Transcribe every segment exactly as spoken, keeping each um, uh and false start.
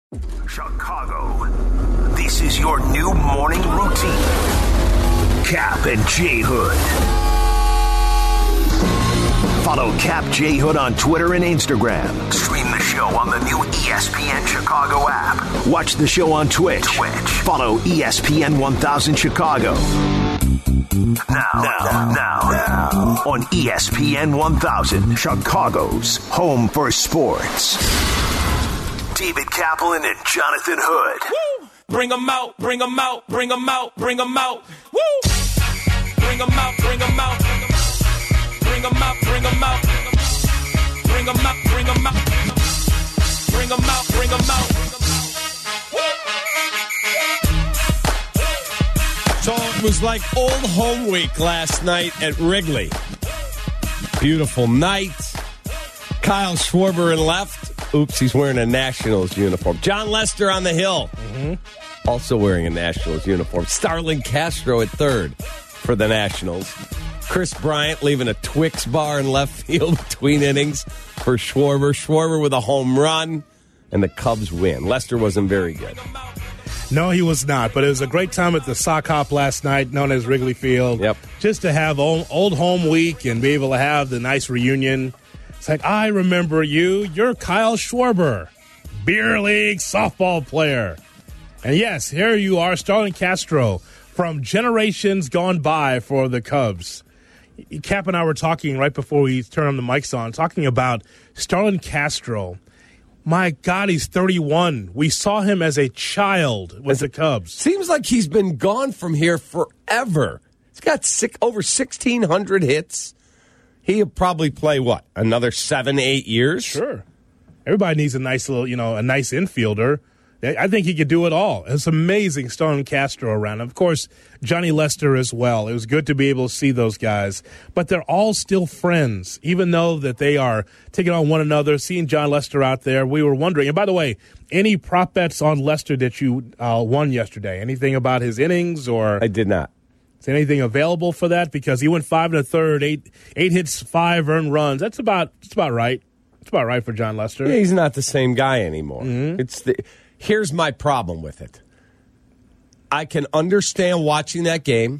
Chicago, this is your new morning routine. Cap and J Hood. Follow Cap J Hood on Twitter and Instagram. Stream the show on the new E S P N Chicago app. Watch the show on Twitch. Twitch. Follow E S P N one thousand Chicago. Now, now, now, now, on E S P N one thousand, Chicago's home for sports. David Kaplan and Jonathan Hood. Woo! Bring them out, bring them out, bring them out, bring them out. Woo! Bring them out, bring them out. Bring them out, bring them out. Bring them out, bring them out. Bring them out, bring them out. So it was like old home week last night at Wrigley. Beautiful night. Kyle Schwarber in left. Oops, he's wearing a Nationals uniform. John Lester on the hill. Mm-hmm. Also wearing a Nationals uniform. Starlin Castro at third for the Nationals. Chris Bryant leaving a Twix bar in left field between innings for Schwarber. Schwarber with a home run, and the Cubs win. Lester wasn't very good. No, he was not, but it was a great time at the Sock Hop last night, known as Wrigley Field. Yep. Just to have old, old home week and be able to have the nice reunion. It's like, I remember you. You're Kyle Schwarber, beer league softball player. And yes, here you are, Starlin Castro, from generations gone by for the Cubs. Cap and I were talking right before we turned on the mics on, talking about Starlin Castro. My God, he's thirty-one. We saw him as a child with the Cubs. Seems like he's been gone from here forever. He's got six, over sixteen hundred hits. He'll probably play, what, another seven, eight years? Sure. Everybody needs a nice little, you know, a nice infielder. I think he could do it all. It's amazing Starlin Castro around. Of course, Johnny Lester as well. It was good to be able to see those guys. But they're all still friends, even though that they are taking on one another. Seeing John Lester out there, we were wondering. And by the way, any prop bets on Lester that you uh, won yesterday? Anything about his innings or? I did not. Is anything available for that? Because he went five and a third, eight eight hits, five earned runs. That's about that's about right. It's about right for John Lester. Yeah, he's not the same guy anymore. Mm-hmm. It's the here's my problem with it. I can understand watching that game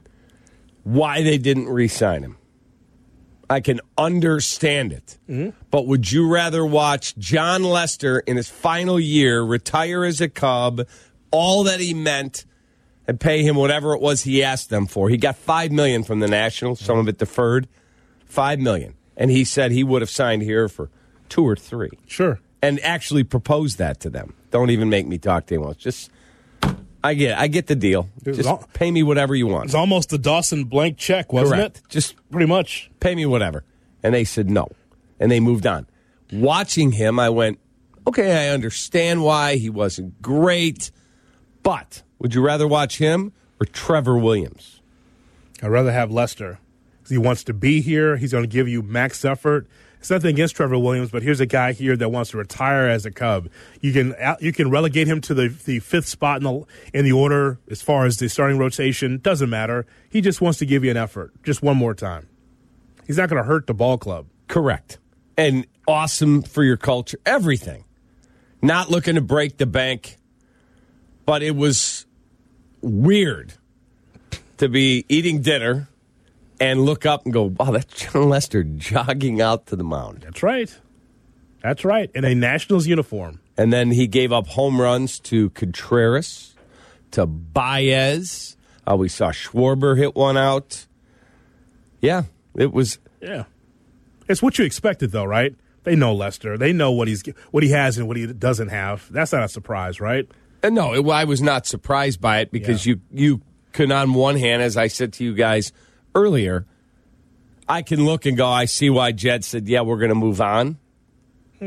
why they didn't re-sign him. I can understand it. Mm-hmm. But would you rather watch John Lester in his final year retire as a Cub, all that he meant, and pay him whatever it was he asked them for? He got five million dollars from the Nationals, some of it deferred, five million dollars. And he said he would have signed here for two or three. Sure. And actually proposed that to them. Don't even make me talk to anyone. Just, I get I get the deal. Just all, pay me whatever you want. It's almost the Dawson blank check, wasn't Correct. it? Just pretty much. Pay me whatever. And they said no. And they moved on. Watching him, I went, okay, I understand why he wasn't great, but would you rather watch him or Trevor Williams? I'd rather have Lester. He wants to be here. He's going to give you max effort. It's nothing against Trevor Williams, but here's a guy here that wants to retire as a Cub. You can you can relegate him to the, the fifth spot in the in the order as far as the starting rotation. Doesn't matter. He just wants to give you an effort, just one more time. He's not going to hurt the ball club. Correct. And awesome for your culture. Everything. Not looking to break the bank, but it was weird to be eating dinner and look up and go, wow, that's John Lester jogging out to the mound. That's right. That's right. In a Nationals uniform. And then he gave up home runs to Contreras, to Baez. Uh, we saw Schwarber hit one out. Yeah, it was. Yeah. It's what you expected, though, right? They know Lester. They know what he's what he has and what he doesn't have. That's not a surprise, right? And no, it, I was not surprised by it because yeah. you, you can, on one hand, as I said to you guys earlier, I can look and go, I see why Jed said, yeah, we're going to move on. Hmm.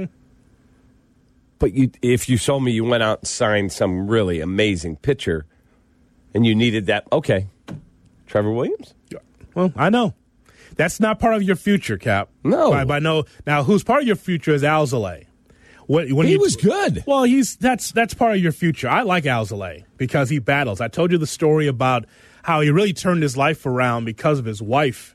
But you, if you told me you went out and signed some really amazing pitcher and you needed that, okay, Trevor Williams? Well, I know. That's not part of your future, Cap. No. By, by no. Now, who's part of your future is Alzolay. What, when he you, was good. Well, he's that's that's part of your future. I like Alzolay because he battles. I told you the story about how he really turned his life around because of his wife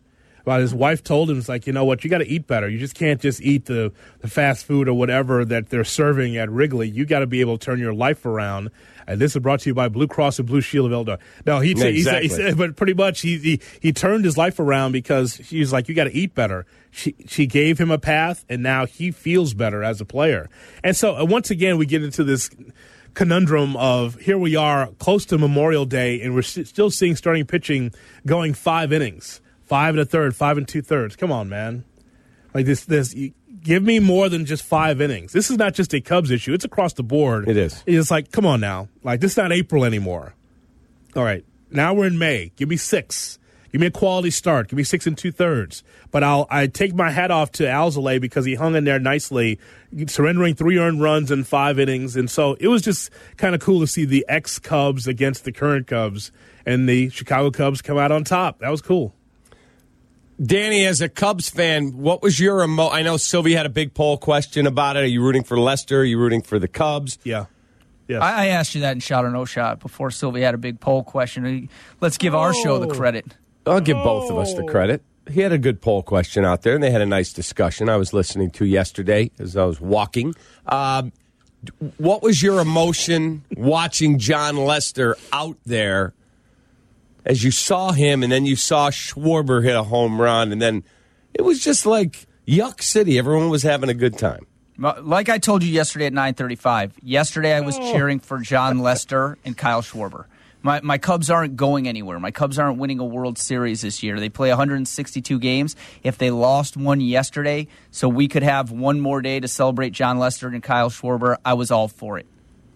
Well, his wife told him, it's like, you know what, you got to eat better. You just can't just eat the, the fast food or whatever that they're serving at Wrigley. You got to be able to turn your life around. And this is brought to you by Blue Cross and Blue Shield of Illinois. No, he, yeah, he, exactly. said, he said, but pretty much he, he he turned his life around because she was like, you got to eat better. She she gave him a path, and now he feels better as a player. And so uh, once again, we get into this conundrum of here we are close to Memorial Day, and we're st- still seeing starting pitching going five innings, five and a third, five and two thirds. Come on, man. Like this, this. You, give me more than just five innings. This is not just a Cubs issue. It's across the board. It is. It's like, come on now. Like, this is not April anymore. All right. Now we're in May. Give me six. Give me a quality start. Give me six and two-thirds. But I'll I take my hat off to Alzolay because he hung in there nicely, surrendering three earned runs in five innings. And so it was just kind of cool to see the ex-Cubs against the current Cubs, and the Chicago Cubs come out on top. That was cool. Danny, as a Cubs fan, what was your emo? I know Sylvie had a big poll question about it. Are you rooting for Lester? Are you rooting for the Cubs? Yeah. Yes. I, I asked you that in Shot or No Shot before Sylvie had a big poll question. Let's give oh. our show the credit. I'll give oh. both of us the credit. He had a good poll question out there, and they had a nice discussion I was listening to yesterday as I was walking. Um, what was your emotion watching John Lester out there as you saw him, and then you saw Schwarber hit a home run, and then it was just like Yuck City. Everyone was having a good time. Like I told you yesterday at nine thirty-five, yesterday I was oh. cheering for John Lester and Kyle Schwarber. My my Cubs aren't going anywhere. My Cubs aren't winning a World Series this year. They play one hundred sixty-two games. If they lost one yesterday, so we could have one more day to celebrate John Lester and Kyle Schwarber, I was all for it.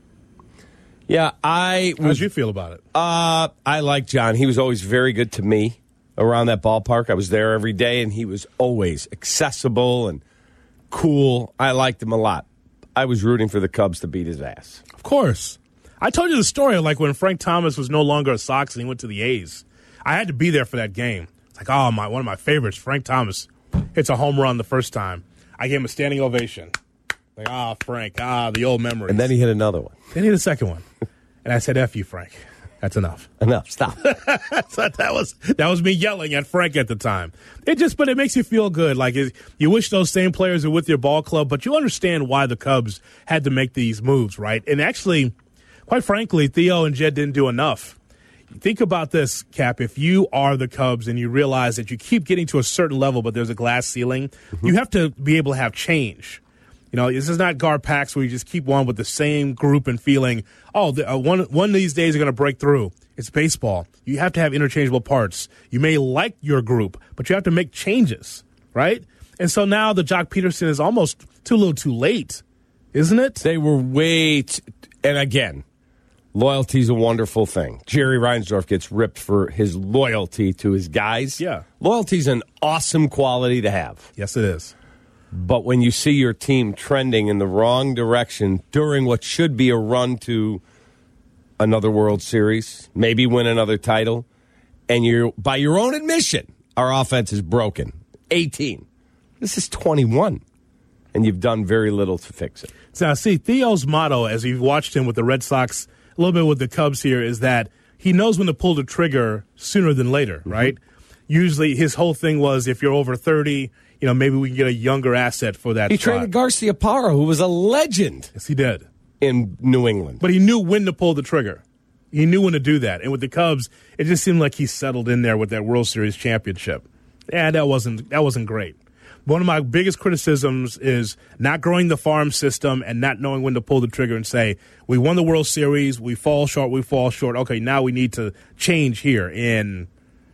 Yeah, I was. How did you feel about it? Uh, I like John. He was always very good to me around that ballpark. I was there every day, and he was always accessible and cool. I liked him a lot. I was rooting for the Cubs to beat his ass. Of course. I told you the story of like when Frank Thomas was no longer a Sox and he went to the A's. I had to be there for that game. It's like, oh, my one of my favorites, Frank Thomas, hits a home run the first time. I gave him a standing ovation. Like, ah, oh, Frank, ah, the old memories. And then he hit another one. Then he hit a second one. And I said, F you, Frank. That's enough. Enough. Stop. So that was that was me yelling at Frank at the time. It just, but it makes you feel good. Like it, you wish those same players were with your ball club, but you understand why the Cubs had to make these moves, right? And actually, quite frankly, Theo and Jed didn't do enough. Think about this, Cap. If you are the Cubs and you realize that you keep getting to a certain level, but there's a glass ceiling, mm-hmm. you have to be able to have change. You know, this is not Garpax where you just keep on with the same group and feeling, oh, the, uh, one one of these days are going to break through. It's baseball. You have to have interchangeable parts. You may like your group, but you have to make changes, right? And so now the Jock Peterson is almost too little too late, isn't it? They were way t- and again, loyalty's a wonderful thing. Jerry Reinsdorf gets ripped for his loyalty to his guys. Yeah. Loyalty's an awesome quality to have. Yes, it is. But when you see your team trending in the wrong direction during what should be a run to another World Series, maybe win another title, and you're, by your own admission, our offense is broken. eighteen. This is twenty-one. And you've done very little to fix it. Now, see, Theo's motto, as you've watched him with the Red Sox, a little bit with the Cubs here, is that he knows when to pull the trigger sooner than later, mm-hmm. right? Usually his whole thing was if you're over thirty, you know, maybe we can get a younger asset for that He spot. traded Garciaparra, who was a legend. Yes, he did. In New England. But he knew when to pull the trigger. He knew when to do that. And with the Cubs, it just seemed like he settled in there with that World Series championship. Yeah, that wasn't that wasn't great. One of my biggest criticisms is not growing the farm system and not knowing when to pull the trigger and say, we won the World Series, we fall short, we fall short. Okay, now we need to change here in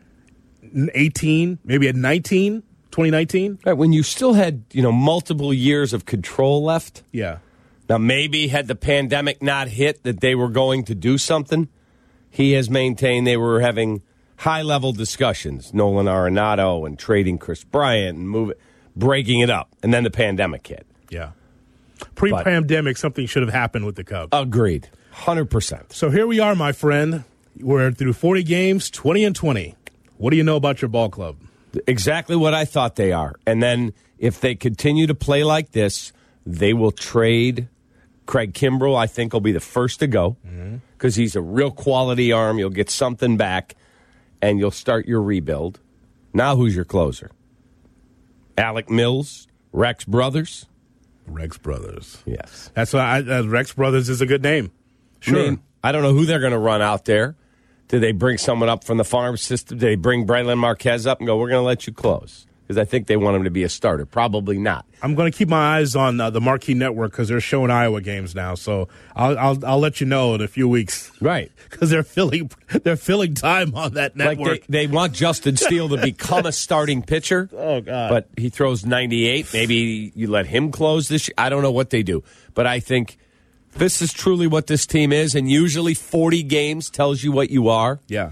eighteen, maybe at nineteen, twenty nineteen. Right, when you still had, you know, multiple years of control left. Yeah. Now, maybe had the pandemic not hit that they were going to do something, he has maintained they were having high-level discussions, Nolan Arenado and trading Chris Bryant and move it, breaking it up, and then the pandemic hit. Yeah. Pre-pandemic, but, something should have happened with the Cubs. Agreed. one hundred percent. So here we are, my friend. We're through forty games, twenty and twenty. What do you know about your ball club? Exactly what I thought they are. And then if they continue to play like this, they will trade Craig Kimbrell. I think will be the first to go because mm-hmm. he's a real quality arm. You'll get something back, and you'll start your rebuild. Now who's your closer? Alec Mills, Rex Brothers? Rex Brothers. Yes. That's why I, uh, Rex Brothers is a good name. Sure. I mean, I don't know who they're going to run out there. Did they bring someone up from the farm system? Did they bring Braylon Marquez up and go, we're going to let you close? Because I think they want him to be a starter. Probably not. I'm going to keep my eyes on uh, the Marquee Network because they're showing Iowa games now. So I'll I'll, I'll let you know in a few weeks. Right. Because they're filling they're filling time on that network. Like they, they want Justin Steele to become a starting pitcher. Oh, God. But he throws ninety-eight. Maybe you let him close this year. I don't know what they do. But I think this is truly what this team is. And usually forty games tells you what you are. Yeah.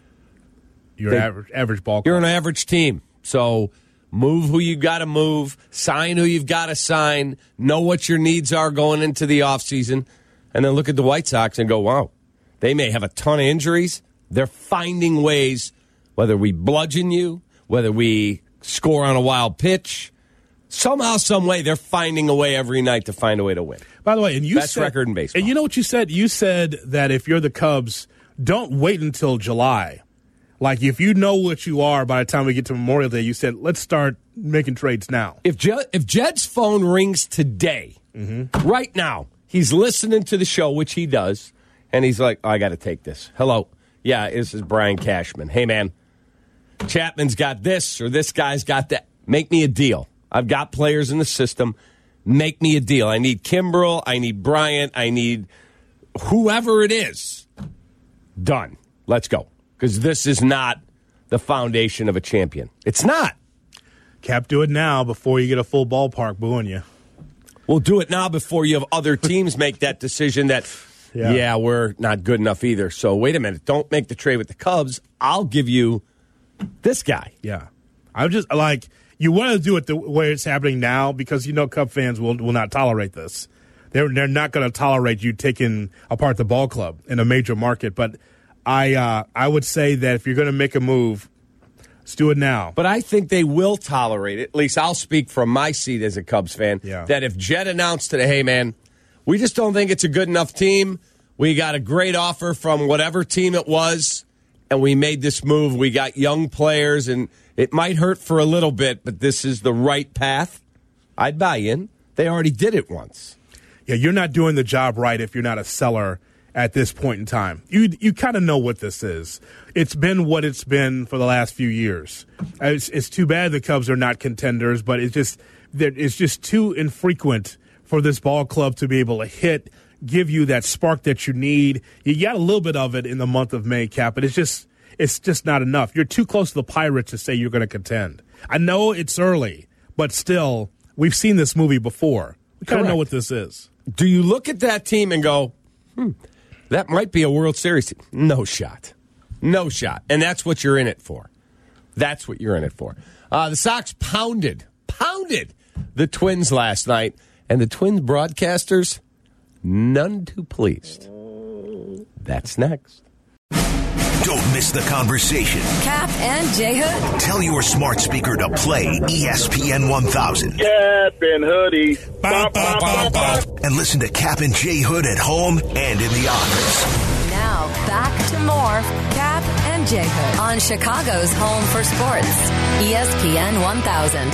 You're They- an average, average ball You're club. an average team. So move who you got to move, sign who you've got to sign, know what your needs are going into the offseason, and then look at the White Sox and go, wow, they may have a ton of injuries. They're finding ways, whether we bludgeon you, whether we score on a wild pitch, somehow, some way, they're finding a way every night to find a way to win. By the way, and you Best said, record in baseball. And you know what you said? You said that if you're the Cubs, don't wait until July. Like, if you know what you are by the time we get to Memorial Day, you said, let's start making trades now. If Jed, if Jed's phone rings today, mm-hmm. right now, he's listening to the show, which he does, and he's like, oh, I got to take this. Hello. Yeah, this is Brian Cashman. Hey, man, Chapman's got this or this guy's got that. Make me a deal. I've got players in the system. Make me a deal. I need Kimbrel. I need Bryant. I need whoever it is. Done. Let's go. Because this is not the foundation of a champion. It's not. Cap, do it now before you get a full ballpark booing you. We'll do it now before you have other teams make that decision that, yeah. yeah, we're not good enough either. So wait a minute. Don't make the trade with the Cubs. I'll give you this guy. Yeah. I'm just like, you want to do it the way it's happening now because you know Cub fans will will not tolerate this. They're, they're not going to tolerate you taking apart the ball club in a major market. But I uh, I would say that if you're going to make a move, let's do it now. But I think they will tolerate it. At least I'll speak from my seat as a Cubs fan. Yeah. That if Jed announced today, hey, man, we just don't think it's a good enough team. We got a great offer from whatever team it was, and we made this move. We got young players, and it might hurt for a little bit, but this is the right path. I'd buy in. They already did it once. Yeah, you're not doing the job right if you're not a seller at this point in time. You you kind of know what this is. It's been what it's been for the last few years. It's, it's too bad the Cubs are not contenders, but it's just it's just too infrequent for this ball club to be able to hit, give you that spark that you need. You got a little bit of it in the month of May, Cap, but it's just it's just not enough. You're too close to the Pirates to say you're going to contend. I know it's early, but still, we've seen this movie before. We kind of know what this is. Do you look at that team and go, hmm, that might be a World Series team? No shot. No shot. And that's what you're in it for. That's what you're in it for. Uh, the Sox pounded, pounded the Twins last night, and the Twins broadcasters, none too pleased. That's next. Don't miss the conversation. Cap and J Hood. Tell your smart speaker to play E S P N one thousand. Cap and Hoodie. Bah, bah, bah, bah. And listen to Cap and J Hood at home and in the office. Now, back to more Cap and J Hood on Chicago's home for sports. E S P N one thousand.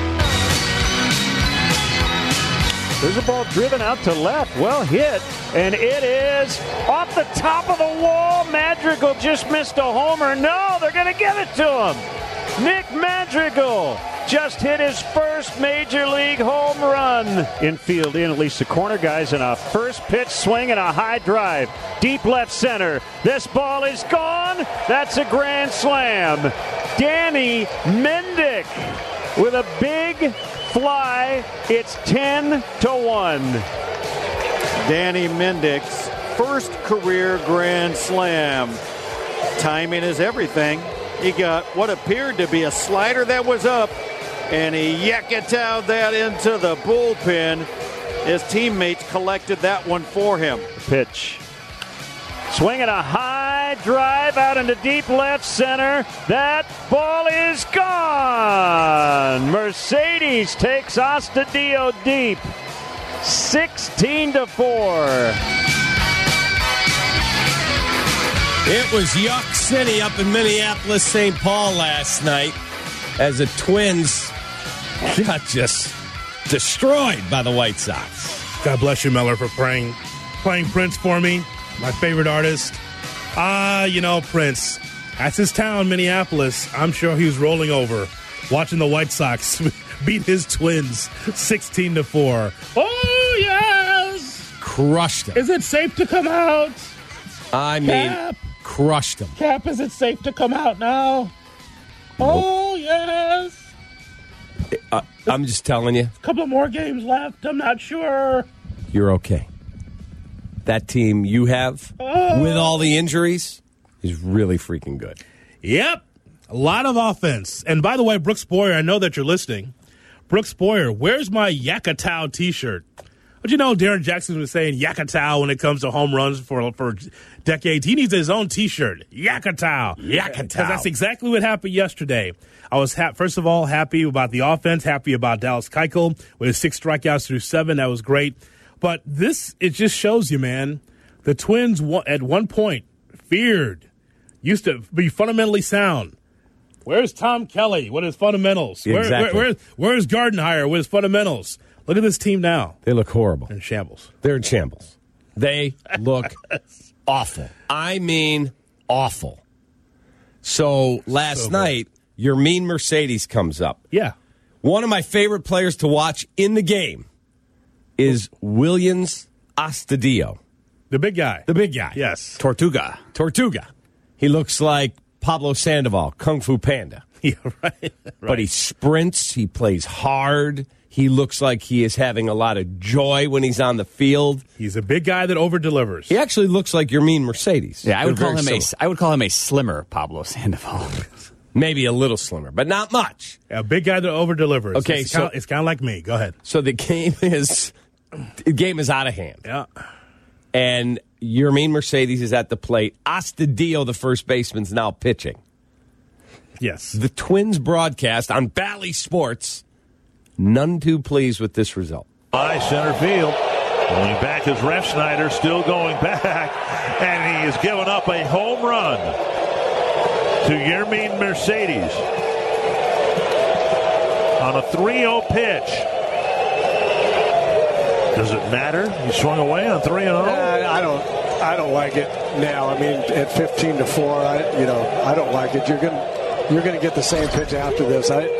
There's a ball driven out to left. Well hit. And it is off the top of the wall. Madrigal just missed a homer. No, they're going to give it to him. Nick Madrigal just hit his first major league home run. Infield in, at least the corner guys, in a first pitch swing and a high drive. Deep left center. This ball is gone. That's a grand slam. Danny Mendick with a big fly. It's ten to one. Danny Mendick's first career grand slam. Timing is everything. He got what appeared to be a slider that was up, and he yaketowed that into the bullpen. His teammates collected that one for him. Pitch. Swinging a high drive out into deep left center. That ball is gone. Mercedes takes Astudillo deep. sixteen to four. It was Yuck City up in Minneapolis, Saint Paul last night. as the Twins got just destroyed by the White Sox. God bless you, Miller, for playing, playing Prince for me, my favorite artist. Ah, you know, Prince. That's his town, Minneapolis. I'm sure he was rolling over, watching the White Sox beat his Twins sixteen to four. Oh, yes! Crushed them. Is it safe to come out? I mean, Cap. crushed them. Cap, is it safe to come out now? Oh, yes. Uh, I'm just telling you. A couple more games left. I'm not sure. You're okay. That team you have, Oh. with all the injuries, is really freaking good. Yep. A lot of offense. And by the way, Brooks Boyer, I know that you're listening. Brooks Boyer, where's my Yakatow t-shirt? But you know, Darren Jackson was saying Yakatow when it comes to home runs for for decades. He needs his own t-shirt. Yakatow. Yakatow. Because that's exactly what happened yesterday. I was, ha- first of all, happy about the offense, happy about Dallas Keuchel with his six strikeouts through seven. That was great. But this, it just shows you, man, the Twins at one point feared, used to be fundamentally sound. Where's Tom Kelly? What is fundamentals? Exactly. Where, where, where, where's Gardenhire? What is fundamentals? Look at this team now. They look horrible. In shambles. They're in shambles. They look awful. I mean, awful. So last So night, your mean Mercedes comes up. Yeah. One of my favorite players to watch in the game is Williams Astudillo. The big guy. The big guy. Yes. Tortuga. Tortuga. He looks like Pablo Sandoval, Kung Fu Panda. Yeah, right. right. But he sprints. He plays hard. He looks like he is having a lot of joy when he's on the field. He's a big guy that over-delivers. He actually looks like your mean Mercedes. Yeah, I would They're call him very a similar. I would call him a slimmer Pablo Sandoval. Maybe a little slimmer, but not much. A big guy that over-delivers. Okay, it's so- kind of, it's kind of like me. Go ahead. So the game is the game is out of hand. Yeah. And your mean Mercedes is at the plate. Astudillo, the first baseman's now pitching. Yes. The Twins broadcast on Bally Sports, none too pleased with this result. By center field. Going back is Ref Snyder, still going back. And he has given up a home run to Yermin Mercedes on a three oh pitch. Does it matter? He swung away on three and oh. Uh, I don't. I don't like it now. I mean, at fifteen to four, I you know I don't like it. You're gonna you're gonna get the same pitch after this. I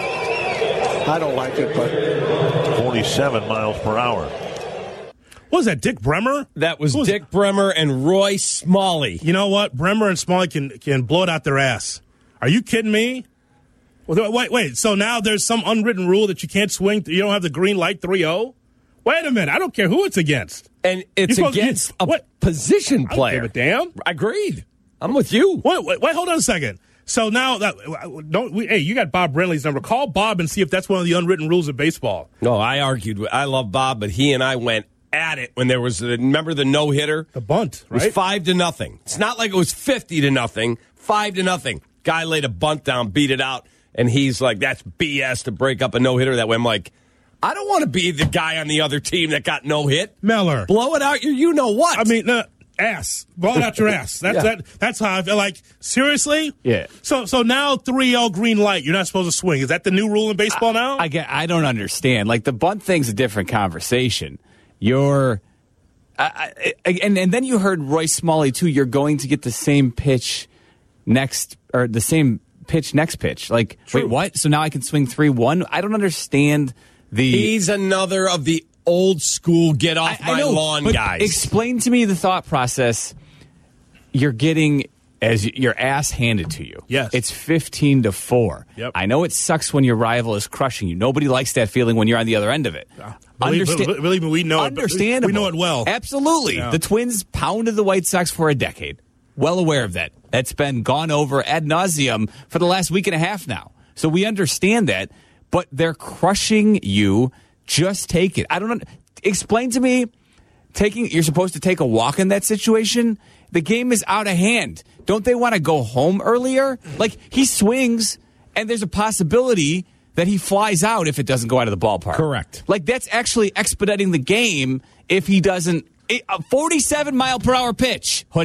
I don't like it, but forty-seven miles per hour. What was that, Dick Bremer? That was, was Dick Bremer and Roy Smalley. You know what? Bremer and Smalley can can blow it out their ass. Are you kidding me? Well, wait, wait. So now there's some unwritten rule that you can't swing. You don't have the green light three oh? Wait a minute. I don't care who it's against. And it's You're supposed- against you- a what? position I don't player. give a damn. Agreed. I'm with you. Wait, wait, wait, hold on a second. So now, that, don't we, hey, you got Bob Brenly's number. Call Bob and see if that's one of the unwritten rules of baseball. No, I argued. With, I love Bob, but he and I went at it when there was, a, remember the no-hitter? The bunt, It was right? five to nothing. It's not like it was fifty to nothing. Five to nothing. Guy laid a bunt down, beat it out, and he's like, that's B S to break up a no-hitter that way. I'm like, I don't want to be the guy on the other team that got no hit. Miller. Blow it out your you know what. I mean, uh, ass. Blow it out your ass. That's Yeah. that. That's how I feel. Like, seriously? Yeah. So so now three oh green light. You're not supposed to swing. Is that the new rule in baseball now? I get. I don't understand. Like the bunt thing's a different conversation. You're, I, I, and and then you heard Roy Smalley too. You're going to get the same pitch next, or the same pitch next pitch. Like, True. wait, what? So now I can swing three one. I don't understand the. He's another of the old school get off I- I my know, lawn but guys. Explain to me the thought process. You're getting as your ass handed to you. Yes. It's fifteen to four. Yep. I know it sucks when your rival is crushing you. Nobody likes that feeling when you're on the other end of it. Believe, Understa- believe, believe me, we know it. but Understandable. We know it well. Absolutely. Yeah. The Twins pounded the White Sox for a decade. Well aware of that. That's been gone over ad nauseum for the last week and a half now. So we understand that, but they're crushing you. Just take it. I don't know. Explain to me, taking you're supposed to take a walk in that situation. The game is out of hand. Don't they want to go home earlier? Like, he swings, and there's a possibility that he flies out if it doesn't go out of the ballpark. Correct. Like, that's actually expediting the game if he doesn't. A forty-seven mile per hour pitch, Hoodie.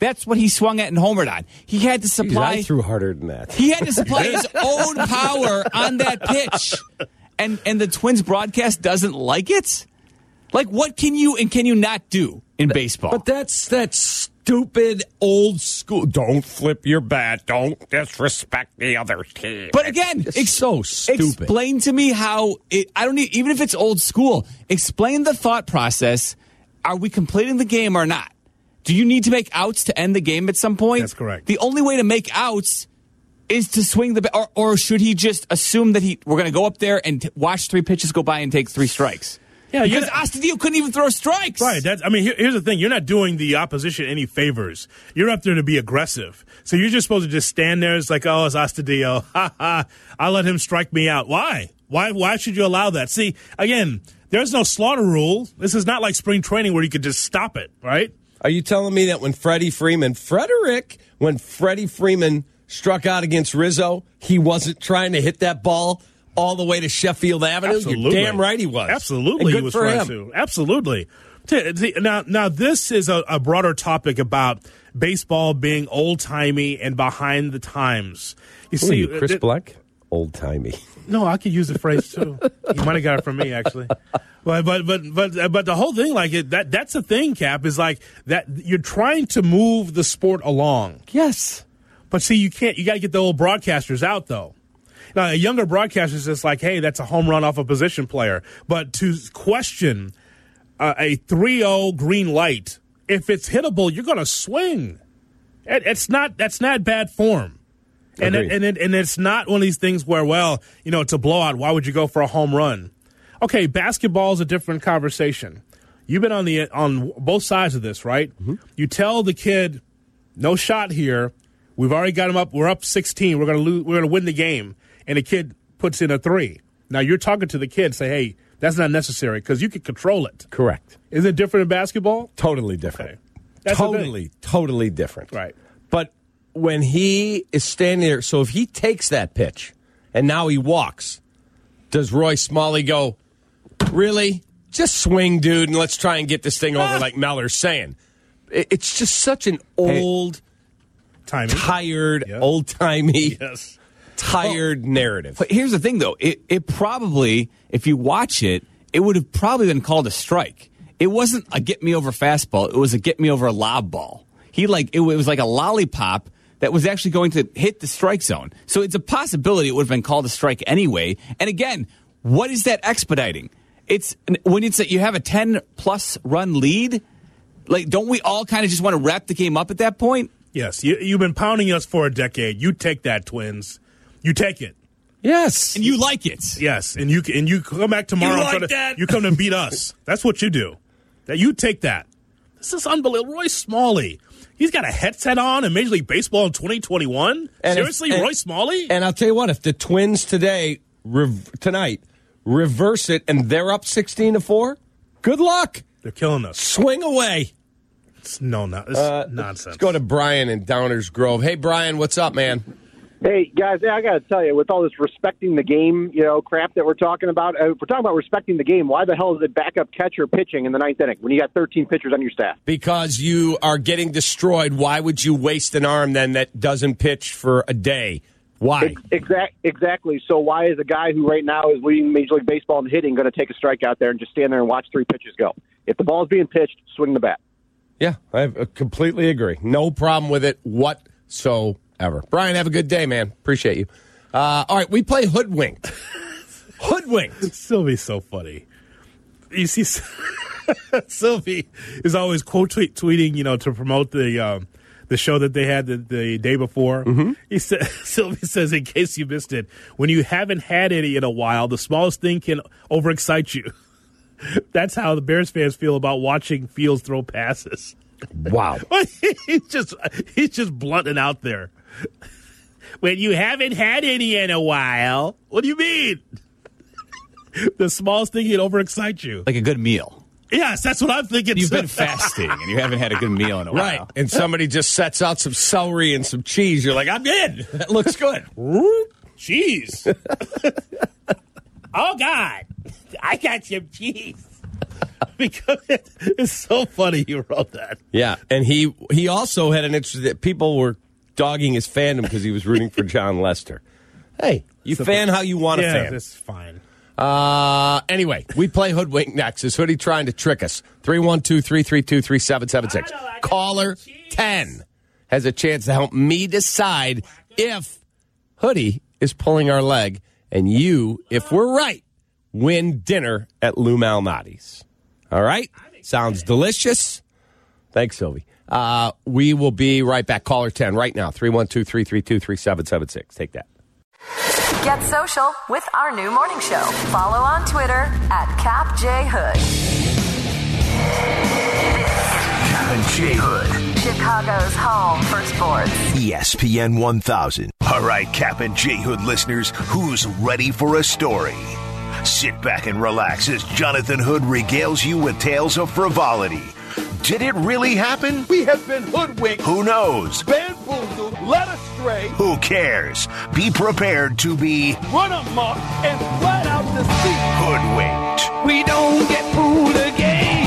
That's what he swung at and homered on. He had to Jeez, supply. I threw harder than that. He had to supply his own power on that pitch, and and the Twins broadcast doesn't like it. Like, what can you and can you not do in baseball? But that's that stupid old school. Don't flip your bat. Don't disrespect the other team. But again, it's ex- so stupid. Explain to me how it, I don't need, even if it's old school. Explain the thought process. Are we completing the game or not? Do you need to make outs to end the game at some point? That's correct. The only way to make outs is to swing the bat, or, or should he just assume that he we're going to go up there and t- watch three pitches go by and take three strikes? Yeah, because Astudillo couldn't even throw strikes. Right. That's, I mean, here, here's the thing. You're not doing the opposition any favors. You're up there to be aggressive. So you're just supposed to just stand there. It's like, oh, it's Astudillo. Ha, ha. I'll let him strike me out. Why? Why Why should you allow that? See, again, there's no slaughter rule. This is not like spring training where you could just stop it, right? Are you telling me that when Freddie Freeman, Frederick, when Freddie Freeman struck out against Rizzo, he wasn't trying to hit that ball all the way to Sheffield Avenue? Absolutely. You're damn right he was. Absolutely, And good he was for trying him. to. Absolutely. T- t- Now, now this is a, a broader topic about baseball being old timey and behind the times. You Who are see, you, Chris th- Black? Old timey. No, I could use the phrase too. You might have got it from me, actually. But but but but but the whole thing, like it, that that's the thing, Cap, is like that you're trying to move the sport along. Yes, but see, you can't. You got to get the old broadcasters out, though. Now, a younger broadcaster is just like, hey, that's a home run off a position player. But to question uh, a three oh green light, if it's hittable, you're going to swing. It, it's not. That's not bad form. And it, and it, and it's not one of these things where, well, you know, it's a blowout. Why would you go for a home run? Okay, basketball is a different conversation. You've been on the on both sides of this, right? Mm-hmm. You tell the kid, no shot here. We've already got him up. We're up sixteen. We're gonna lose. We're gonna win the game. And the kid puts in a three. Now you're talking to the kid, say, hey, that's not necessary because you can control it. Correct. Is it different in basketball? Totally different. Okay. That's the Totally, totally different. Right. But when he is standing there, so if he takes that pitch and now he walks, does Roy Smalley go, really? Just swing, dude, and let's try and get this thing over like Meller's saying. It's just such an old, hey, tired, yeah. old-timey, yes. tired well, narrative. But here's the thing, though. It, it probably, if you watch it, it would have probably been called a strike. It wasn't a get-me-over fastball. It was a get-me-over lob ball. He like it was like a lollipop that was actually going to hit the strike zone. So it's a possibility it would have been called a strike anyway. And again, what is that expediting? It's when it's you have a ten-plus run lead. Like, don't we all kind of just want to wrap the game up at that point? Yes, you, you've been pounding us for a decade. You take that, Twins. You take it. Yes, and you like it. Yes, and you and you come back tomorrow. You like and that? You come to beat us. That's what you do. That you take that. This is unbelievable. Roy Smalley. He's got a headset on in Major League Baseball in twenty twenty-one. And Seriously, if, and, Roy Smalley? And I'll tell you what, if the Twins today, rev- tonight, reverse it and they're up sixteen to four, good luck. They're killing us. Swing away. It's no, no it's uh, nonsense. Let's go to Brian in Downers Grove. Hey, Brian, what's up, man? Hey, guys, I got to tell you, with all this respecting the game, you know, crap that we're talking about, uh, if we're talking about respecting the game, why the hell is it backup catcher pitching in the ninth inning when you got thirteen pitchers on your staff? Because you are getting destroyed. Why would you waste an arm then that doesn't pitch for a day? Why? Exact, exactly. So why is a guy who right now is leading Major League Baseball in hitting going to take a strike out there and just stand there and watch three pitches go? If the ball's being pitched, swing the bat. Yeah, I completely agree. No problem with it whatsoever. Ever. Brian, have a good day, man. Appreciate you. Uh, all right, we play Hoodwinked. Hoodwinked. Sylvie's so funny. You see, Sylvie is always quote tweet, tweeting, you know, to promote the um, the show that they had the, the day before. Mm-hmm. He said, Sylvie says, in case you missed it, when you haven't had any in a while, the smallest thing can overexcite you. That's how the Bears fans feel about watching Fields throw passes. Wow. he's just he's just blunt and out there. When you haven't had any in a while, what do you mean? The smallest thing can overexcite you. Like a good meal. Yes, that's what I'm thinking. You've been fasting and you haven't had a good meal in a while. Right. And somebody just sets out some celery and some cheese. You're like, I'm in. That looks good. Cheese. Oh, God. I got some cheese. because it, it's so funny you wrote that. Yeah, and he he also had an interest that people were dogging his fandom because he was rooting for John Lester. Hey, you So- fan how you want to yeah, fan. that's fine. Uh, anyway, we play Hoodwink next. Is Hoodie trying to trick us? three one two, three three two, three seven seven six. Caller ten has a chance to help me decide if Hoodie is pulling our leg, and you, if we're right, win dinner at Lou Malnati's. All right? Sounds delicious. Thanks, Sylvie. Uh, we will be right back. Caller ten right now, three one two, three three two, three seven seven six. Take that. Get social with our new morning show. Follow on Twitter at CapJHood. Cap and J Hood. Chicago's home for sports. E S P N one thousand. All right, Cap and J Hood listeners, who's ready for a story? Sit back and relax as Jonathan Hood regales you with tales of frivolity. Did it really happen? We have been hoodwinked. Who knows? Bamboozled, led astray, Who cares? Be prepared to be run amok, and flat out deceived. hoodwinked. We don't get fooled again.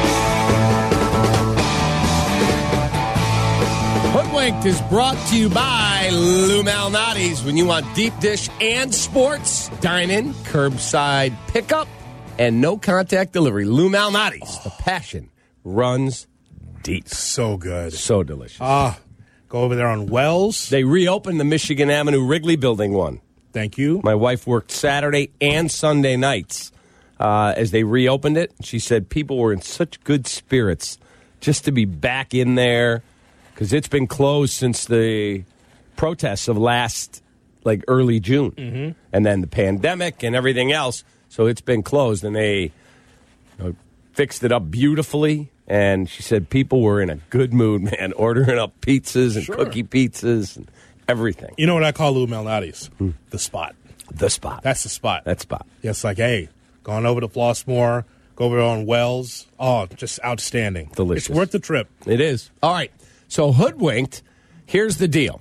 Hoodwinked is brought to you by Lou Malnati's. When you want deep dish and sports, dine in, curbside pickup, and no contact delivery. Lou Malnati's. The passion runs deep. So good. So delicious. Ah, go over there on Wells. They reopened the Michigan Avenue Wrigley Building one. Thank you. My wife worked Saturday and Sunday nights uh, as they reopened it. She said people were in such good spirits just to be back in there because it's been closed since the protests of last, like, early June. Mm-hmm. And then the pandemic and everything else. So it's been closed, and they you know, fixed it up beautifully. And she said people were in a good mood, man, ordering up pizzas and Sure. cookie pizzas and everything. You know what I call Lou Malnati's? The spot. The spot. That's the spot. That spot. Yeah, it's like, hey, going over to Flossmoor, go over on Wells. Oh, just outstanding. Delicious. It's worth the trip. It is. All right. So, Hoodwinked, here's the deal.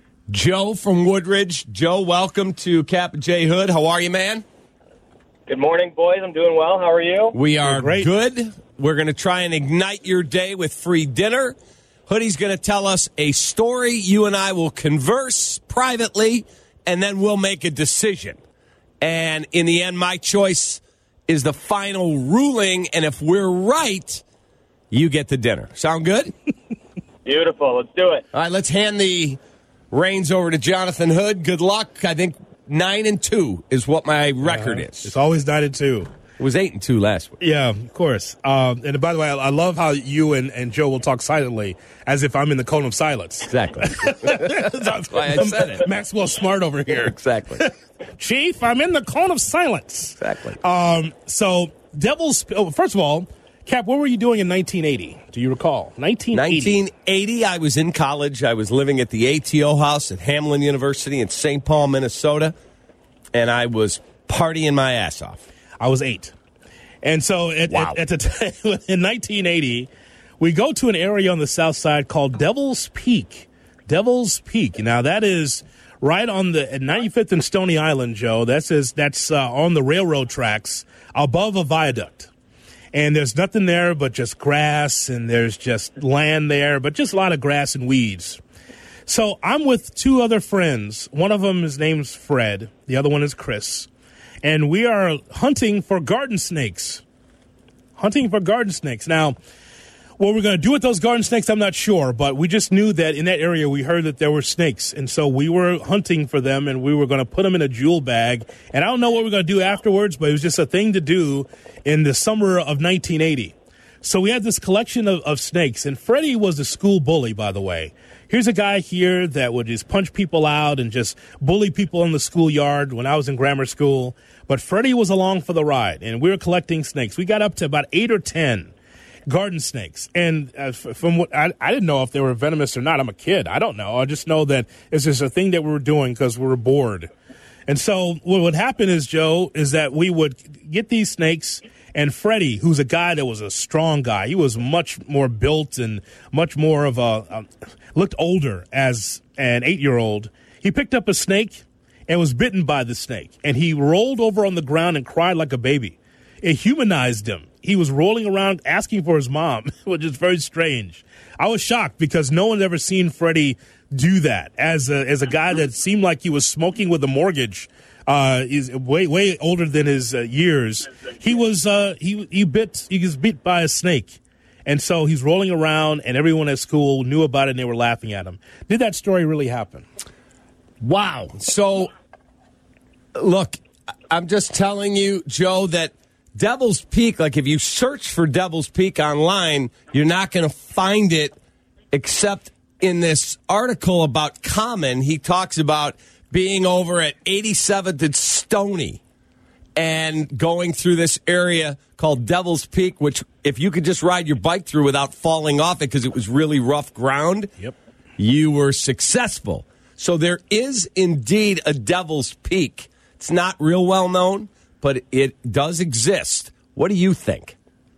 Joe from Woodridge. Joe, welcome to Cap and J Hood. How are you, man? Good morning, boys. I'm doing well. How are you? We are great. good. We're going to try and ignite your day with free dinner. Hoodie's going to tell us a story. You and I will converse privately, and then we'll make a decision. And in the end, my choice is the final ruling. And if we're right, you get the dinner. Sound good? Beautiful. Let's do it. All right, let's hand the reins over to Jonathan Hood. Good luck. I think nine and two is what my record Uh, is. It's always nine and two. It was eight and two last week. Yeah, of course. Um, and by the way, I, I love how you and, and Joe will talk silently as if I'm in the cone of silence. Exactly. That's why I said it. Maxwell Smart over here. Exactly. Chief, I'm in the cone of silence. Exactly. Um, so, Devils, oh, first of all, Cap, what were you doing in nineteen eighty? Do you recall? nineteen eighty. nineteen eighty, I was in college. I was living at the A T O house at Hamlin University in Saint Paul, Minnesota, and I was partying my ass off. I was eight. And so at, Wow. at, at the time, in nineteen eighty, we go to an area on the south side called Devil's Peak. Devil's Peak. Now, that is right on the at ninety-fifth and Stony Island, Joe. That's, is, that's uh, on the railroad tracks above a viaduct. And there's nothing there but just grass, and there's just land there, but just a lot of grass and weeds. So I'm with two other friends. One of them, his name's Fred. The other one is Chris. And we are hunting for garden snakes. Hunting for garden snakes. Now, what we're going to do with those garden snakes, I'm not sure, but we just knew that in that area we heard that there were snakes. And so we were hunting for them, and we were going to put them in a jewel bag. And I don't know what we're going to do afterwards, but it was just a thing to do in the summer of nineteen eighty. So we had this collection of, of snakes, and Freddie was a school bully, by the way. Here's a guy here that would just punch people out and just bully people in the schoolyard when I was in grammar school. But Freddie was along for the ride, and we were collecting snakes. We got up to about eight or ten garden snakes. And uh, from what I, I didn't know if they were venomous or not. I'm a kid. I don't know. I just know that it's just a thing that we were doing because we were bored. And so what would happen is, Joe, is that we would get these snakes, and Freddie, who's a guy that was a strong guy, he was much more built and much more of a, um, looked older as an eight-year-old. He picked up a snake and was bitten by the snake, and he rolled over on the ground and cried like a baby. it humanized him. He was rolling around asking for his mom, which is very strange. I was shocked because no one's ever seen Freddie do that as a, as a guy that seemed like he was smoking with a mortgage. Uh, is way way older than his uh, years. He was uh, he he bit he was bit by a snake, and so he's rolling around, and everyone at school knew about it, and they were laughing at him. Did that story really happen? Wow. So, look, I'm just telling you, Joe, that Devil's Peak, like if you search for Devil's Peak online, you're not going to find it except in this article about Common. He talks about being over at eighty-seventh and Stony and going through this area called Devil's Peak, which if you could just ride your bike through without falling off it because it was really rough ground, yep, you were successful. So there is indeed a Devil's Peak. It's not real well known, but it does exist. What do you think?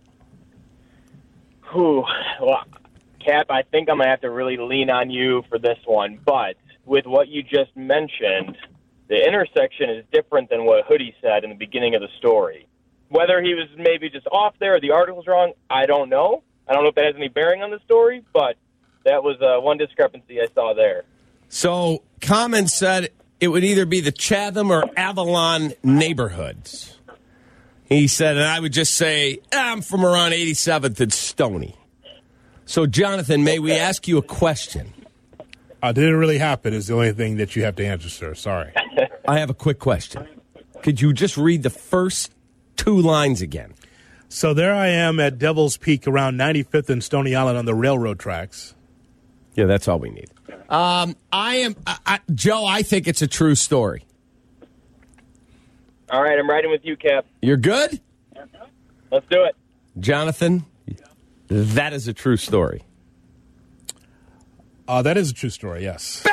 Whew. Well, Cap, I think I'm going to have to really lean on you for this one, but with what you just mentioned, the intersection is different than what Hoodie said in the beginning of the story. Whether he was maybe just off there or the article's wrong, I don't know. I don't know if that has any bearing on the story, but that was uh, one discrepancy I saw there. So, Common said it would either be the Chatham or Avalon neighborhoods. He said, and I would just say, I'm from around eighty-seventh and Stony. So, Jonathan, may we ask you a question? Uh, did it really happen is the only thing that you have to answer, sir. Sorry. I have a quick question. Could you just read the first two lines again? So there I am at Devil's Peak around ninety-fifth and Stony Island on the railroad tracks. Yeah, that's all we need. Um, I am, I, I, Joe, I think it's a true story. All right, I'm riding with you, Cap. You're good? Let's do it. Jonathan, that is a true story. Uh, that is a true story, yes.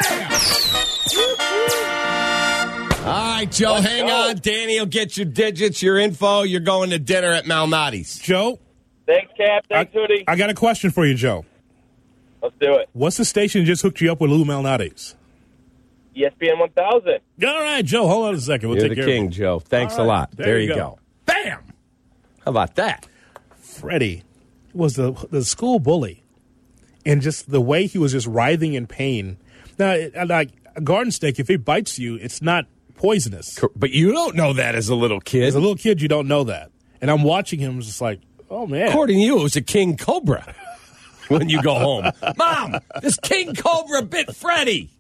All right, Joe, Let's hang go. on. Danny will get your digits, your info. You're going to dinner at Malnati's. Joe? Thanks, Cap. Thanks, I, Hoodie. I got a question for you, Joe. Let's do it. What's the station that just hooked you up with Lou Malnati's? E S P N one thousand. All right, Joe, hold on a second. We'll You're take the care king, of it. Joe. Thanks right, a lot. There, there you you go. go. Bam! How about that? Freddie was the the school bully. And just the way he was just writhing in pain. Now, like a garden snake, if it bites you, it's not poisonous. But you don't know that as a little kid. As a little kid, you don't know that. And I'm watching him just like, oh, man. According to you, it was a king cobra when you go home. Mom, this king cobra bit Freddie.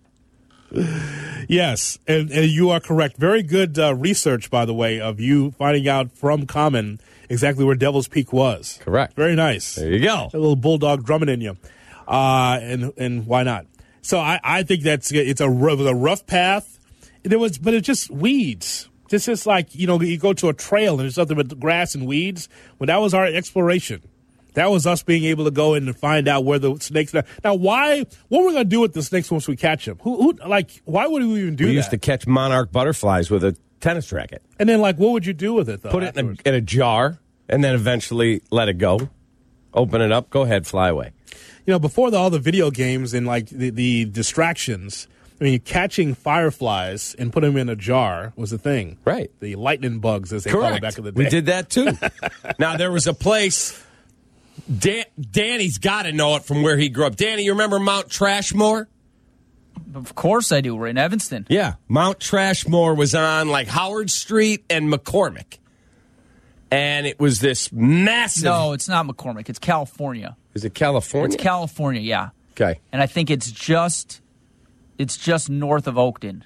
Yes, and, and you are correct. Very good uh, research, by the way, of you finding out from Common exactly where Devil's Peak was. Correct. Very nice. There you go. A little bulldog drumming in you. Uh, and and why not? So I, I think that's it's a, it was a rough path. There was, but it's just weeds. Just just like you know, you go to a trail and there's nothing but grass and weeds. Well, that was our exploration. That was us being able to go in and find out where the snakes are. Now, why? What are we going to do with the snakes once we catch them? Who, who like? Why would we even do we that? We used to catch monarch butterflies with a tennis racket. And then, like, what would you do with it? Though, Put it in a, in a jar and then eventually let it go. Open it up. Go ahead. Fly away. You know, before the, all the video games and like the, the distractions, I mean, catching fireflies and putting them in a jar was a thing. Right. The lightning bugs, as they Correct. called it back in the day. We did that too. Now, there was a place, Dan, Danny's got to know it from where he grew up. Danny, you remember Mount Trashmore? Of course I do. We're in Evanston. Yeah. Mount Trashmore was on like Howard Street and McCormick. And it was this massive. No, it's not McCormick. It's California. Is it California? It's California, yeah. Okay. And I think it's just it's just north of Oakton.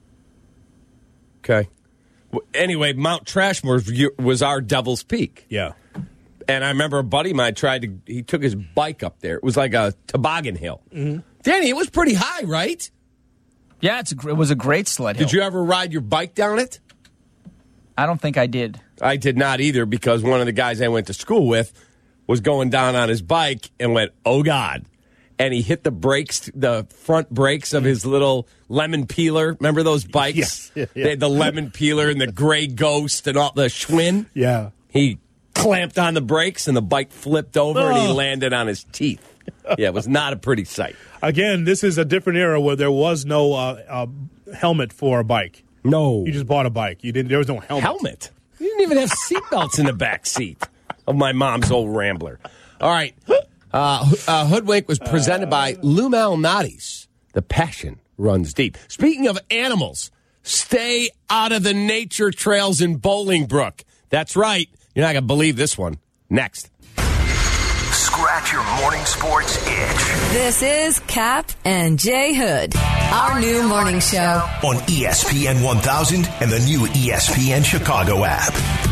Okay. Anyway, Mount Trashmore was our Devil's Peak. Yeah. And I remember a buddy of mine tried to, he took his bike up there. It was like a toboggan hill. Mm-hmm. Danny, it was pretty high, right? Yeah, it's a, it was a great sled hill. Did you ever ride your bike down it? I don't think I did. I did not either because one of the guys I went to school with was going down on his bike and went, oh, God. And he hit the brakes, the front brakes of his little lemon peeler. Remember those bikes? Yes. Yeah, yeah. They had the lemon peeler and the gray ghost and all the Schwinn. Yeah. He clamped on the brakes and the bike flipped over oh. and he landed on his teeth. Yeah, it was not a pretty sight. Again, this is a different era where there was no uh, uh, helmet for a bike. No. You just bought a bike. You didn't. There was no helmet. Helmet? You didn't even have seatbelts in the back seat of my mom's old Rambler. All right. Uh, uh, Hoodwink was presented by Lou Malnati's. The passion runs deep. Speaking of animals, stay out of the nature trails in Bolingbrook. That's right. You're not going to believe this one. Next. Scratch your morning sports itch. This is Cap and Jay Hood, our new morning show. On E S P N one thousand and the new E S P N Chicago app.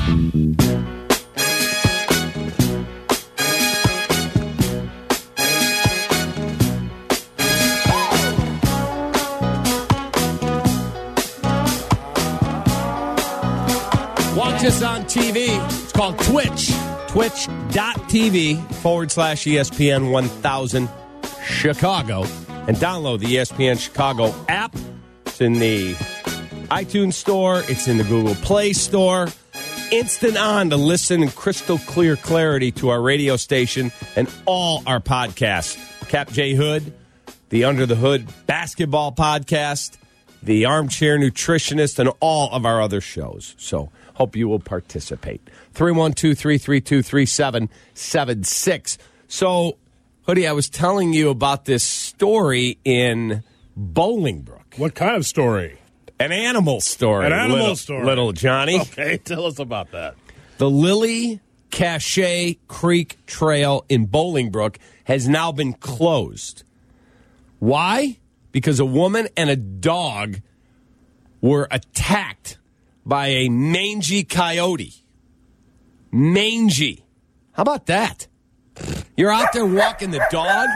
Watch us on T V. It's called Twitch. Twitch.tv forward slash ESPN 1000 Chicago. And download the E S P N Chicago app. It's in the iTunes store. It's in the Google Play Store. Instant on to listen in crystal clear clarity to our radio station and all our podcasts. Cap J Hood, the Under the Hood basketball podcast, the Armchair Nutritionist, and all of our other shows. So hope you will participate. three one two, three three two, three seven seven six. So, Hoodie, I was telling you about this story in Bolingbrook. What kind of story? An animal story. An animal little, story. Little Johnny. Okay, tell us about that. The Lily Cache Creek Trail in Bolingbrook has now been closed. Why? Because a woman and a dog were attacked by a mangy coyote. Mangy. How about that? You're out there walking the dog.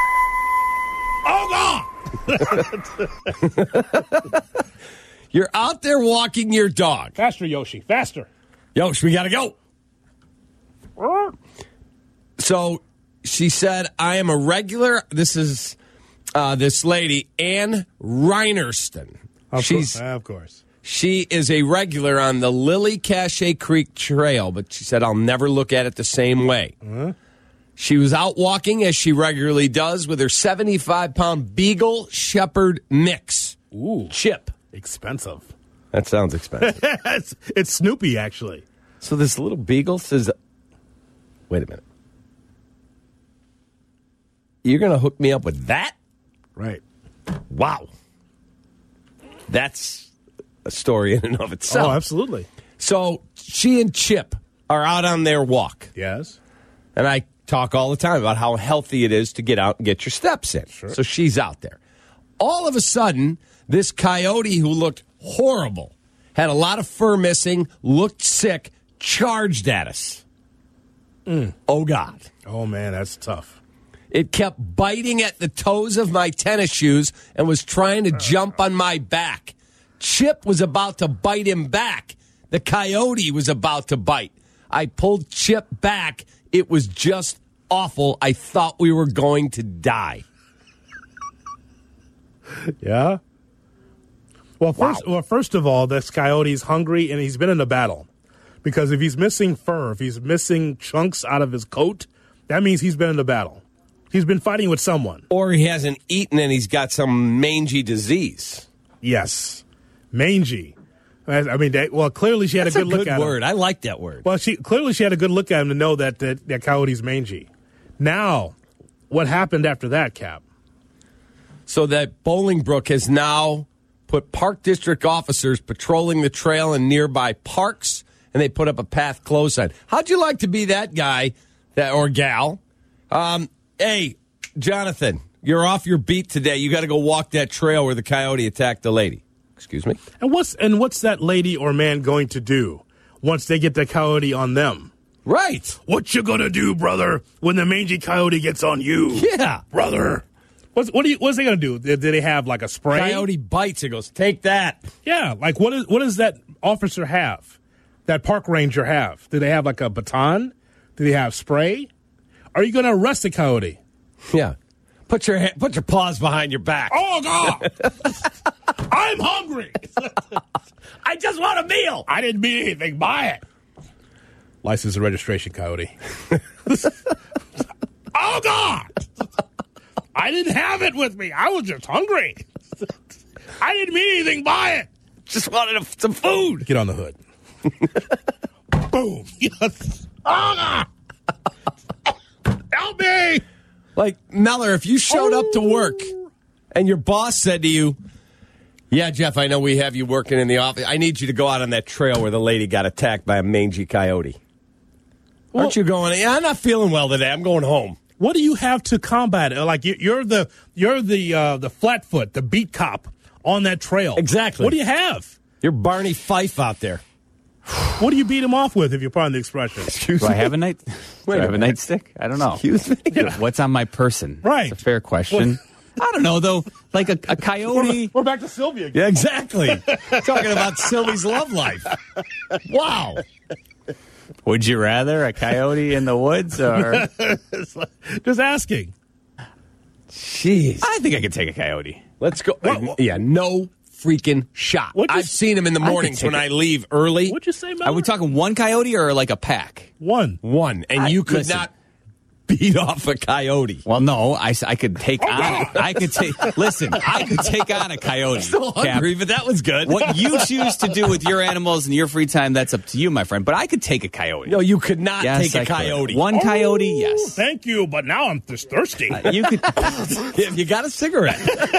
Oh, God! You're out there walking your dog. Faster, Yoshi. Faster. Yoshi, we got to go. So she said, I am a regular. This is uh, this lady, Ann Reinerston. Of She's, course. Of course. She is a regular on the Lily Cache Creek Trail, but she said, I'll never look at it the same way. Uh-huh. She was out walking, as she regularly does, with her seventy-five pound Beagle Shepherd mix. Ooh. Chip. Expensive. That sounds expensive. it's, it's Snoopy, actually. So this little Beagle says, wait a minute. You're going to hook me up with that? Right. Wow. That's a story in and of itself. Oh, absolutely. So she and Chip are out on their walk. Yes. And I talk all the time about how healthy it is to get out and get your steps in. Sure. So she's out there. All of a sudden, this coyote who looked horrible, had a lot of fur missing, looked sick, charged at us. Mm. Oh, God. Oh, man, that's tough. It kept biting at the toes of my tennis shoes and was trying to jump on my back. Chip was about to bite him back. The coyote was about to bite. I pulled Chip back. It was just awful. I thought we were going to die. Yeah? Well, first, wow. well, first of all, this coyote's hungry and he's been in a battle. Because if he's missing fur, if he's missing chunks out of his coat, that means he's been in a battle. He's been fighting with someone. Or he hasn't eaten and he's got some mangy disease. Yes. Mangy. I mean, that, well, clearly she had That's a good a look good at word. him. I like that word. Well, she clearly she had a good look at him to know that, that that coyote's mangy. Now, what happened after that, Cap? So that Bolingbrook has now put Park District officers patrolling the trail in nearby parks, and they put up a path closed sign. How'd you like to be that guy that or gal? Um, hey, Jonathan, you're off your beat today. You got to go walk that trail where the coyote attacked the lady. Excuse me? And what's and what's that lady or man going to do once they get the coyote on them? Right. What you gonna do, brother, when the mangy coyote gets on you? Yeah. Brother. What's what do you what's they gonna do? Did, did they have like a spray? Coyote bites. It goes, take that. Yeah. Like what is what does that officer have? That park ranger have? Do they have like a baton? Do they have spray? Are you gonna arrest the coyote? Yeah. Put your hand, put your paws behind your back. Oh God! I'm hungry. I just want a meal. I didn't mean anything by it. License and registration, coyote. Oh God! I didn't have it with me. I was just hungry. I didn't mean anything by it. Just wanted some food. Get on the hood. boom. Ah! Help me! Like, Meller, if you showed up to work and your boss said to you, yeah, Jeff, I know we have you working in the office. I need you to go out on that trail where the lady got attacked by a mangy coyote. Well, Aren't you going, yeah, I'm not feeling well today. I'm going home. What do you have to combat it? Like, you're the you're the uh, the flatfoot, the beat cop on that trail. Exactly. What do you have? You're Barney Fife out there. What do you beat him off with, if you're pardon the expression? Do I have a night? Do I have a nightstick? I don't know. Excuse me? What's on my person? Right. It's a fair question. I don't know, though. Like a, a coyote. We're back to Sylvia again. Yeah, exactly. Talking about Sylvie's love life. Wow. Would you rather a coyote in the woods or? Just asking. Jeez. I think I could take a coyote. Let's go. What, what? Yeah, no freaking shot. What'd you I've s- seen him in the I could mornings take when it. I leave early. What'd you say, Mel? Are we talking one coyote or like a pack? One. One, and I- you could listen. not beat off a coyote. Well, no, I, s- I could take on. I could take. Listen, I could take on a coyote. Still hungry, Cap. but that was good. What you choose to do with your animals and your free time, that's up to you, my friend. But I could take a coyote. No, you could not Yes, take a I could. coyote. One coyote, yes. Thank you, but now I'm just thirsty. You could. If you got a cigarette.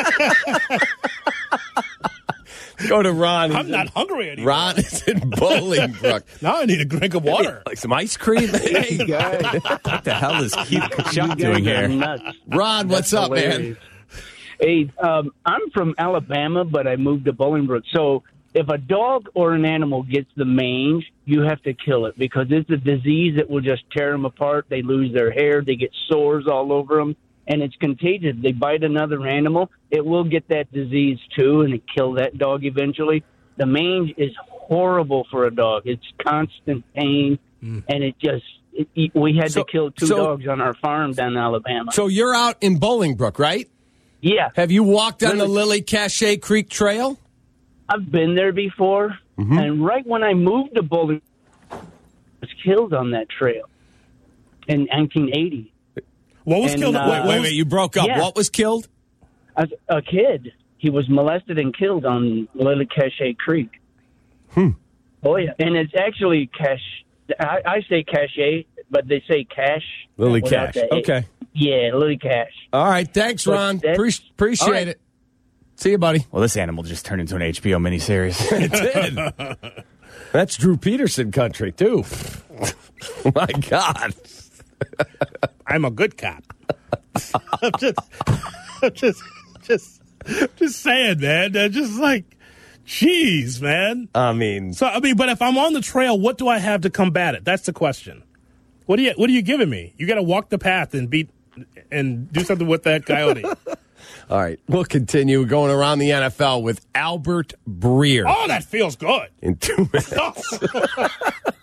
Go to Ron. I'm not hungry anymore. Ron is in Bolingbrook. Now I need a drink of water. Like some ice cream? Hey, guys. What the hell is Keith Kachuk doing guys are here? nuts. Ron, what's That's up, man? hilarious. Hey, um, I'm from Alabama, but I moved to Bolingbrook. So if a dog or an animal gets the mange, you have to kill it because it's a disease that will just tear them apart. They lose their hair. They get sores all over them, and it's contagious. They bite another animal, it will get that disease too, and it kill that dog eventually. The mange is horrible for a dog. It's constant pain, mm. and it just it, it, we had So- to kill two so- dogs on our farm down in Alabama. So you're out in Bolingbrook, right? Yeah. Have you walked on the Lily- Lily Cachet Creek Trail? I've been there before, Mm-hmm. and right when I moved to Bolingbrook, I was killed on that trail in nineteen eighty. What was And, killed? uh, Wait, wait, wait. You broke up. yeah. What was killed? As a kid, he was molested and killed on Lily Cachet Creek. Hmm. Oh, yeah. And it's actually Cache. I, I say Cachet, but they say Cache. Lily without Cache. the A. Okay. Yeah, Lily Cache. All right. Thanks, But Ron. that's- Pre- appreciate all right. it. See you, buddy. Well, this animal just turned into an H B O miniseries. It did. That's Drew Peterson country, too. My God. I'm a good cop. I'm just, I'm just, just, just saying, man. They're just like, jeez, man. I mean, So I mean, but if I'm on the trail, what do I have to combat it? That's the question. What do you, what are you giving me? You got to walk the path and beat and do something with that coyote. all right. We'll continue going around the N F L with Albert Breer Oh, that feels good. in two minutes.